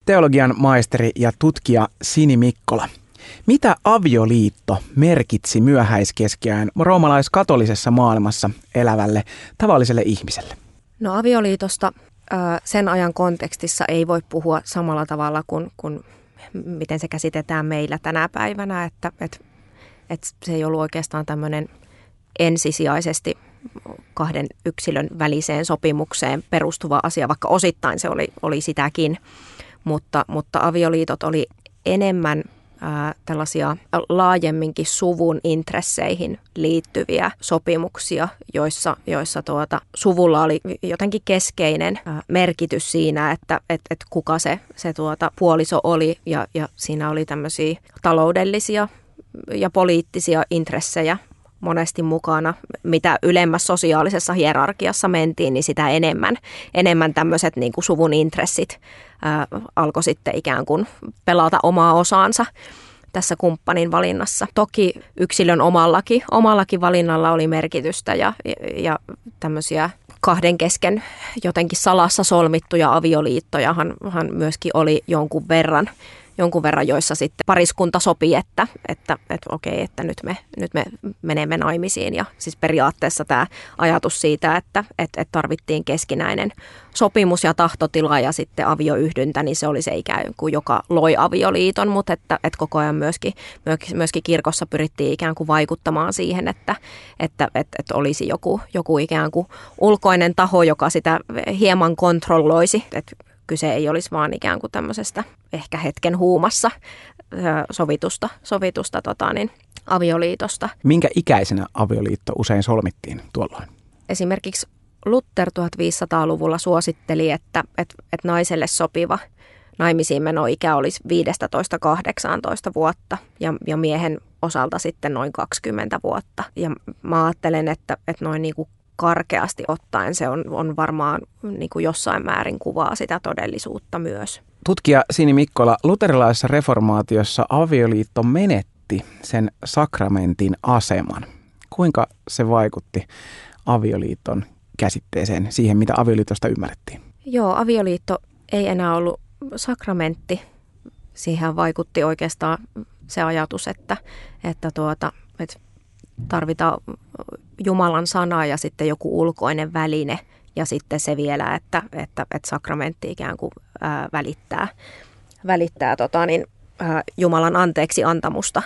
teologian maisteri ja tutkija Sini Mikkola. Mitä avioliitto merkitsi myöhäiskeskiajan roomalaiskatolisessa maailmassa elävälle tavalliselle ihmiselle? No avioliitosta sen ajan kontekstissa ei voi puhua samalla tavalla kuin miten se käsitetään meillä tänä päivänä, että se ei ollut oikeastaan tämmöinen ensisijaisesti kahden yksilön väliseen sopimukseen perustuva asia, vaikka osittain se oli sitäkin, mutta avioliitot oli enemmän tällaisia laajemminkin suvun intresseihin liittyviä sopimuksia, joissa suvulla oli jotenkin keskeinen merkitys siinä, että kuka se puoliso oli ja siinä oli tämmöisiä taloudellisia ja poliittisia intressejä monesti mukana. Mitä ylemmässä sosiaalisessa hierarkiassa mentiin, niin sitä enemmän tämmöiset niin kuin suvun intressit alkoi sitten ikään kuin pelata omaa osaansa tässä kumppanin valinnassa. Toki yksilön omallakin valinnalla oli merkitystä ja tämmöisiä kahden kesken jotenkin salassa solmittuja avioliittojahan myöskin oli jonkun verran, joissa sitten pariskunta sopi, että okei, että nyt me menemme naimisiin. Ja siis periaatteessa tämä ajatus siitä, että tarvittiin keskinäinen sopimus ja tahtotila ja sitten avioyhdyntä, niin se oli se ikään kuin, joka loi avioliiton, mutta että koko ajan myöskin kirkossa pyrittiin ikään kuin vaikuttamaan siihen, että olisi joku ikään kuin ulkoinen taho, joka sitä hieman kontrolloisi, että kyse ei olisi vaan ikään kuin tämmöisestä ehkä hetken huumassa sovitusta avioliitosta. Minkä ikäisenä avioliitto usein solmittiin tuolloin? Esimerkiksi Luther 1500-luvulla suositteli, että naiselle sopiva naimisiin menoikä olisi 15-18 vuotta ja miehen osalta sitten noin 20 vuotta. Ja mä ajattelen, että noin niin kuin karkeasti ottaen se on varmaan niin kuin jossain määrin kuvaa sitä todellisuutta myös. Tutkija Sini Mikkola, luterilaisessa reformaatiossa avioliitto menetti sen sakramentin aseman. Kuinka se vaikutti avioliiton käsitteeseen, siihen mitä avioliitosta ymmärrettiin? Joo, avioliitto ei enää ollut sakramentti. Siihen vaikutti oikeastaan se ajatus, että tarvitaan Jumalan sana ja sitten joku ulkoinen väline ja sitten se vielä, että sakramentti ikään kuin välittää Jumalan anteeksi antamusta,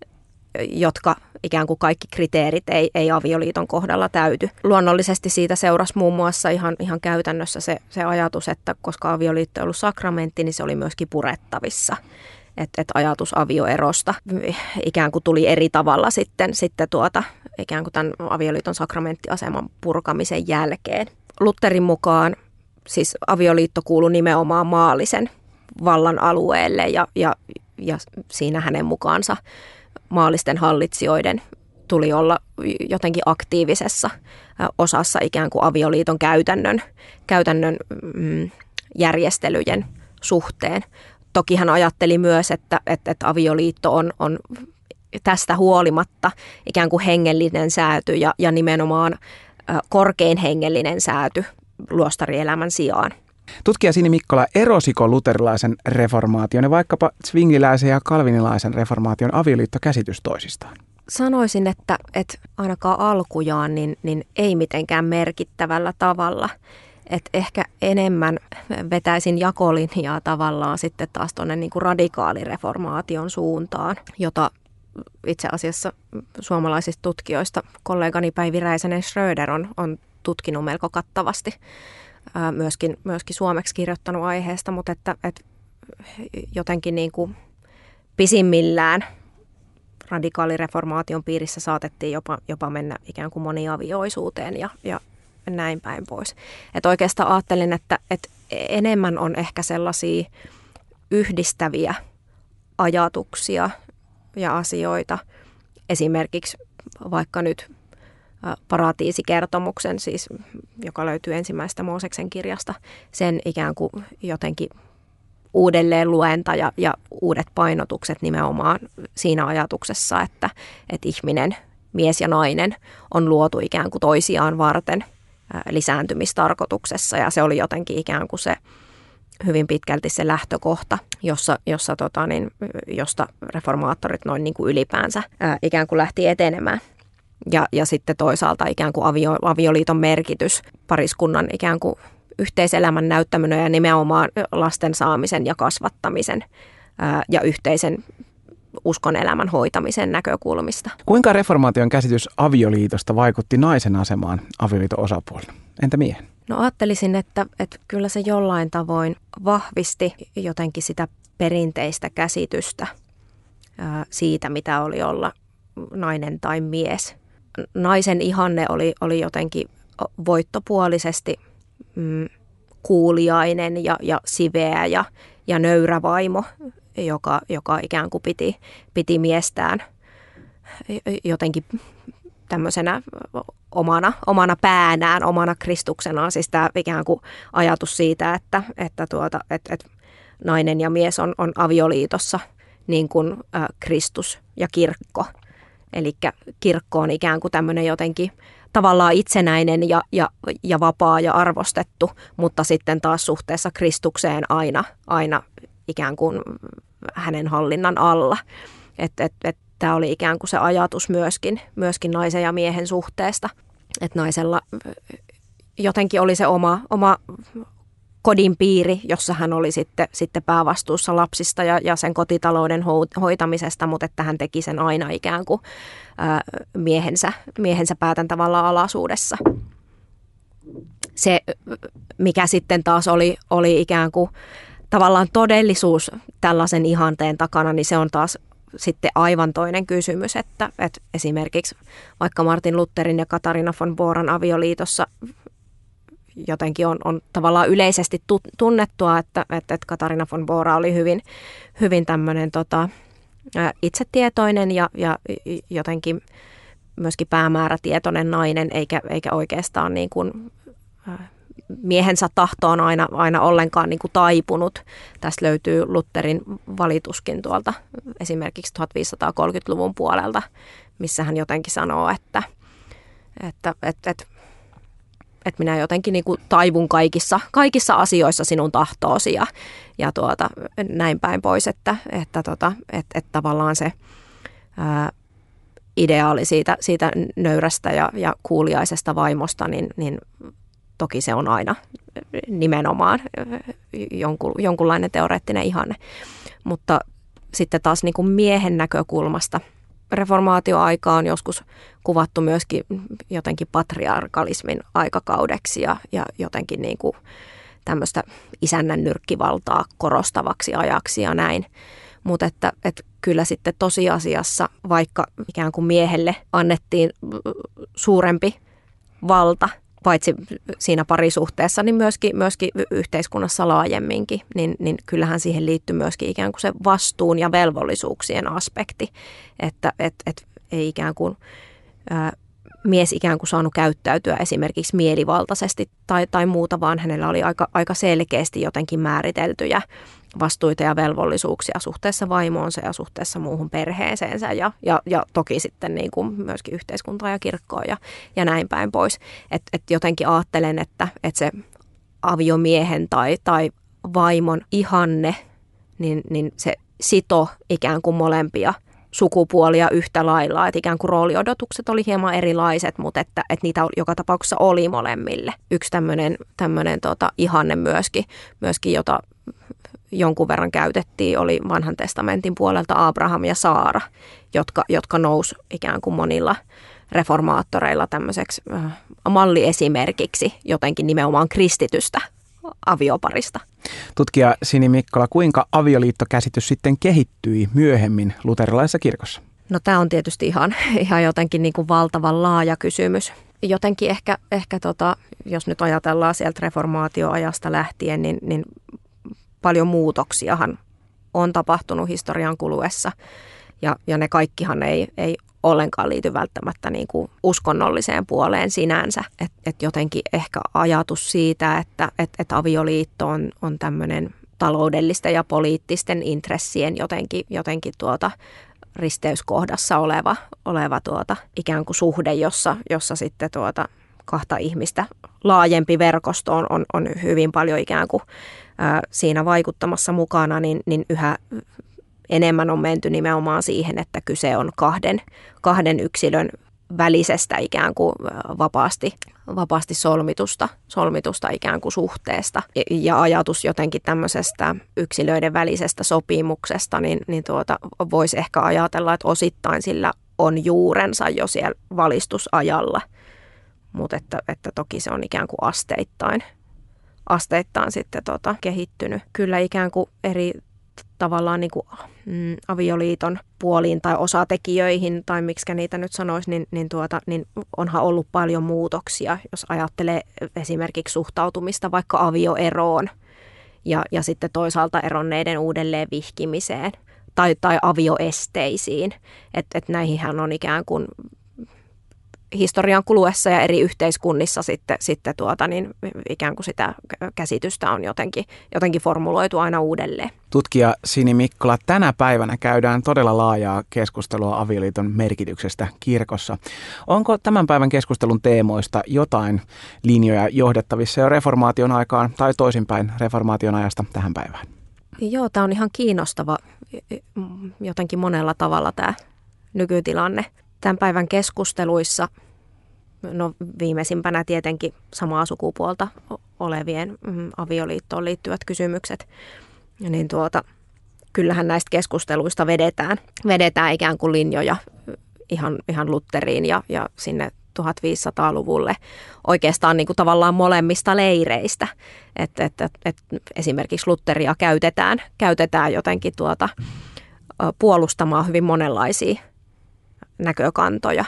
jotka ikään kuin kaikki kriteerit ei avioliiton kohdalla täyty. Luonnollisesti siitä seurasi muun muassa ihan käytännössä se ajatus, että koska avioliitto ei ollut sakramentti, niin se oli myöskin purettavissa. Että ajatus avioerosta ikään kuin tuli eri tavalla sitten ikään kuin tämän avioliiton sakramenttiaseman purkamisen jälkeen. Lutherin mukaan siis avioliitto kuului nimenomaan maallisen vallan alueelle ja siinä hänen mukaansa maallisten hallitsijoiden tuli olla jotenkin aktiivisessa osassa ikään kuin avioliiton käytännön järjestelyjen suhteen. Toki hän ajatteli myös, että avioliitto on tästä huolimatta ikään kuin hengellinen sääty ja nimenomaan korkein hengellinen sääty luostarielämän sijaan. Tutkija Sini Mikkola, erosiko luterilaisen reformaation ja vaikkapa zwingliläisen ja kalvinilaisen reformaation avioliittokäsitys toisistaan? Sanoisin, että ainakaan alkujaan niin ei mitenkään merkittävällä tavalla. Että ehkä enemmän vetäisin jakolinjaa tavallaan sitten taas tuonne niin kuin radikaalireformaation suuntaan, jota itse asiassa suomalaisista tutkijoista kollegani Päivi Räisänen-Schröder on tutkinut melko kattavasti, myöskin suomeksi kirjoittanut aiheesta, mutta että jotenkin niin kuin pisimmillään radikaalireformaation piirissä saatettiin jopa mennä ikään kuin moniavioisuuteen ja näin päin pois. Että oikeastaan ajattelin, että enemmän on ehkä sellaisia yhdistäviä ajatuksia ja asioita. Esimerkiksi vaikka nyt paratiisikertomuksen, siis, joka löytyy ensimmäisestä Mooseksen kirjasta, sen ikään kuin jotenkin uudelleen luenta ja uudet painotukset nimenomaan siinä ajatuksessa, että ihminen, mies ja nainen, on luotu ikään kuin toisiaan varten lisääntymistarkoituksessa ja se oli jotenkin ikään kuin hyvin pitkälti se lähtökohta, josta reformaattorit noin niin kuin ylipäänsä ikään kuin lähti etenemään. Ja sitten toisaalta ikään kuin avioliiton merkitys pariskunnan ikään kuin yhteiselämän näyttäminen ja nimenomaan lasten saamisen ja kasvattamisen ja yhteisen uskonelämän hoitamisen näkökulmista. Kuinka reformaation käsitys avioliitosta vaikutti naisen asemaan avioliiton osapuolena? Entä miehen? No ajattelisin, että kyllä se jollain tavoin vahvisti jotenkin sitä perinteistä käsitystä siitä, mitä oli olla nainen tai mies. Naisen ihanne oli jotenkin voittopuolisesti kuuliainen ja siveä ja nöyrä vaimo, joka ikään kuin piti miestään jotenkin tämmöisenä omana päänään, omana Kristuksenaan. Siis tämä ikään kuin ajatus siitä, että nainen ja mies on avioliitossa niin kuin Kristus ja kirkko. Eli kirkko on ikään kuin tämmöinen jotenkin tavallaan itsenäinen ja vapaa ja arvostettu, mutta sitten taas suhteessa Kristukseen aina ikään kuin hänen hallinnan alla. Tämä oli ikään kuin se ajatus myöskin naisen ja miehen suhteesta. Että naisella jotenkin oli se oma kodin piiri, jossa hän oli sitten päävastuussa lapsista ja sen kotitalouden hoitamisesta, mutta että hän teki sen aina ikään kuin miehensä päätäntävallalla alaisuudessa. Se, mikä sitten taas oli ikään kuin tavallaan todellisuus tällaisen ihanteen takana, niin se on taas sitten aivan toinen kysymys, että esimerkiksi vaikka Martin Lutherin ja Katarina von Boran avioliitossa jotenkin on tavallaan yleisesti tunnettua, että Katarina von Bora oli hyvin tämmöinen itsetietoinen ja jotenkin myöskin päämäärätietoinen nainen, eikä oikeastaan niin kuin miehensä tahtoon aina ollenkaan niin kuin taipunut. Tästä löytyy Lutherin valituskin tuolta esimerkiksi 1530-luvun puolelta, missä hän jotenkin sanoo, että minä jotenkin niin kuin taivun kaikissa asioissa sinun tahtoosi ja näin päin pois, että tavallaan se ideaali siitä nöyrästä ja kuuliaisesta vaimosta, niin toki se on aina nimenomaan jonkunlainen teoreettinen ihanne. Mutta sitten taas niin kuin miehen näkökulmasta reformaatioaika on joskus kuvattu myöskin jotenkin patriarkalismin aikakaudeksi ja jotenkin niin kuin tämmöistä isännän nyrkkivaltaa korostavaksi ajaksi ja näin. Mutta että kyllä sitten tosiasiassa, vaikka ikään kuin miehelle annettiin suurempi valta, paitsi siinä parisuhteessa, niin myöskin yhteiskunnassa laajemminkin, niin kyllähän siihen liittyy myöskin ikään kuin se vastuun ja velvollisuuksien aspekti, että ei ikään kuin mies ikään kuin saanut käyttäytyä esimerkiksi mielivaltaisesti tai muuta, vaan hänellä oli aika selkeästi jotenkin määriteltyjä vastuita ja velvollisuuksia suhteessa vaimoonsa ja suhteessa muuhun perheeseensä ja toki sitten niin kuin myöskin yhteiskuntaa ja kirkkoa ja näin päin pois. Et jotenkin ajattelen, että se aviomiehen tai vaimon ihanne, niin se sito ikään kuin molempia sukupuolia yhtä lailla, että ikään kuin rooliodotukset oli hieman erilaiset, mutta että niitä joka tapauksessa oli molemmille. Yksi tämmöinen ihanne myöskin, jota jonkun verran käytettiin, oli vanhan testamentin puolelta Abraham ja Saara, jotka nousi ikään kuin monilla reformaattoreilla tämmöiseksi malliesimerkiksi jotenkin nimenomaan kristitystä avioparista. Tutkija Sini Mikkola, kuinka avioliittokäsitys sitten kehittyi myöhemmin luterilaisessa kirkossa? No tämä on tietysti ihan jotenkin niin kuin valtavan laaja kysymys. Jotenkin ehkä jos nyt ajatellaan sieltä reformaatioajasta lähtien, niin paljon muutoksiahan on tapahtunut historian kuluessa ja ne kaikkihan ei ollenkaan liity välttämättä niin kuin uskonnolliseen puoleen sinänsä. Et jotenkin ehkä ajatus siitä, että avioliitto on tämmöinen taloudellisten ja poliittisten intressien jotenkin risteyskohdassa oleva ikään kuin suhde, jossa sitten kahta ihmistä laajempi verkosto on hyvin paljon ikään kuin siinä vaikuttamassa mukana, niin yhä enemmän on menty nimenomaan siihen, että kyse on kahden yksilön välisestä ikään kuin vapaasti solmitusta ikään kuin suhteesta. Ja ajatus jotenkin tämmöisestä yksilöiden välisestä sopimuksesta, niin voisi ehkä ajatella, että osittain sillä on juurensa jo siellä valistusajalla, mutta että toki se on ikään kuin asteittain sitten kehittynyt. Kyllä ikään kuin eri tavallaan niin kuin avioliiton puoliin tai osatekijöihin, tai miksikä niitä nyt sanoisi, niin onhan ollut paljon muutoksia, jos ajattelee esimerkiksi suhtautumista vaikka avioeroon ja sitten toisaalta eronneiden uudelleen vihkimiseen tai avioesteisiin. Että näihinhän on ikään kuin historian kuluessa ja eri yhteiskunnissa sitten ikään kuin sitä käsitystä on jotenkin formuloitu aina uudelleen. Tutkija Sini Mikkola, tänä päivänä käydään todella laajaa keskustelua avioliiton merkityksestä kirkossa. Onko tämän päivän keskustelun teemoista jotain linjoja johdettavissa jo reformaation aikaan tai toisinpäin reformaation ajasta tähän päivään? Joo, tämä on ihan kiinnostava jotenkin monella tavalla tämä nykytilanne. Tämän päivän keskusteluissa, no viimeisimpänä tietenkin samaa sukupuolta olevien avioliittoon liittyvät kysymykset, niin kyllähän näistä keskusteluista vedetään ikään kuin linjoja ihan Lutteriin ja sinne 1500-luvulle oikeastaan niin kuin tavallaan molemmista leireistä, että esimerkiksi Lutteria käytetään jotenkin puolustamaan hyvin monenlaisia näkökantoja,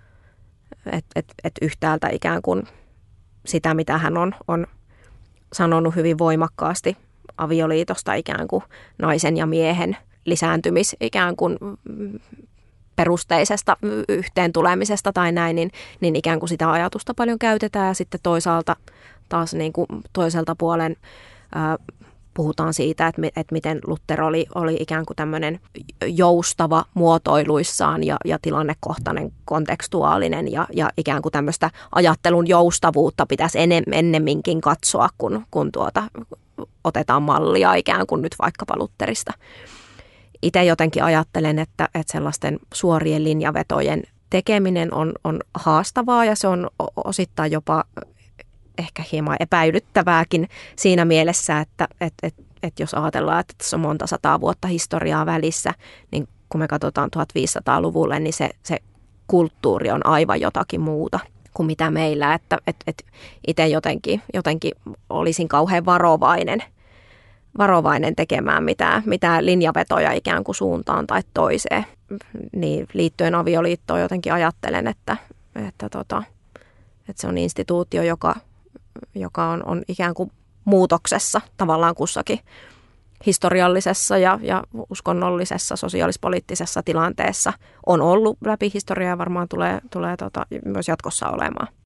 että yhtäältä ikään kuin sitä, mitä hän on sanonut hyvin voimakkaasti avioliitosta ikään kuin naisen ja miehen lisääntymis ikään kuin perusteisesta yhteen tulemisesta tai näin, niin ikään kuin sitä ajatusta paljon käytetään ja sitten toisaalta taas niin kuin toiselta puolen puhutaan siitä, että miten Luther oli ikään kuin tämmöinen joustava muotoiluissaan ja tilannekohtainen, kontekstuaalinen ja ikään kuin tämmöistä ajattelun joustavuutta pitäisi ennemminkin katsoa, kun otetaan mallia ikään kuin nyt vaikkapa Lutherista. Itse jotenkin ajattelen, että sellaisten suorien linjavetojen tekeminen on haastavaa ja se on osittain jopa ehkä hieman epäilyttävääkin siinä mielessä, että jos ajatellaan, että tässä on monta sataa vuotta historiaa välissä, niin kun me katsotaan 1500-luvulle, niin se kulttuuri on aivan jotakin muuta kuin mitä meillä. Että itse jotenkin olisin kauhean varovainen tekemään mitään linjavetoja ikään kuin suuntaan tai toiseen. Niin liittyen avioliittoon jotenkin ajattelen, että se on instituutio, joka on ikään kuin muutoksessa tavallaan kussakin historiallisessa ja uskonnollisessa, sosiaalispoliittisessa tilanteessa on ollut läpi historiaa ja varmaan tulee myös jatkossa olemaan.